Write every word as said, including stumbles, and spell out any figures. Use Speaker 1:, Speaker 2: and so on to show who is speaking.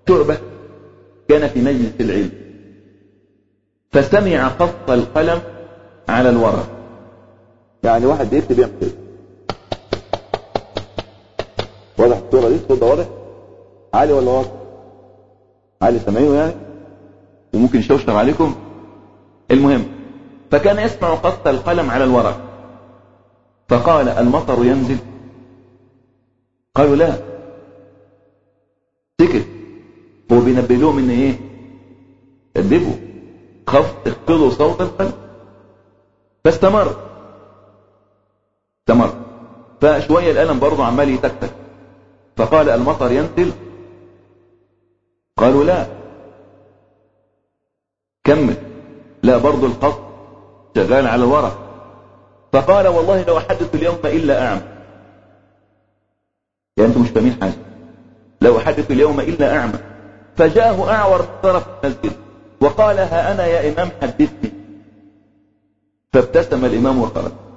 Speaker 1: شعبة كان في مجلس العلم فسمع خط القلم على الورق.
Speaker 2: يعني واحد يكتب يعمل كده، واضح الصورة دي؟ الصوت ده واضح؟ عالي ولا واضح؟ عالي، سامعينه يعني؟
Speaker 1: وممكن يشوشر عليكم. المهم، فكان يسمع خط القلم على الورق، فقال المطر ينزل؟ قالوا لا. سكت. هو بينبه لهم ان ايه؟ كذبوا، خفض اخفضوا صوت القلم. فاستمر استمر فشوية القلم برضه عمال يتكتك، فقال المطر ينزل؟ قالوا لا. كمل، لا برضه الخط شغال على الورق. فقال والله لو أحدث اليوم إلا أعمى. يعني أنتم مش فاهمين حاجة. لو أحدث اليوم إلا أعمى. فجاءه أعور في طرف المسجد وقال ها أنا يا إمام حدثني. فابتسم الإمام وخرج.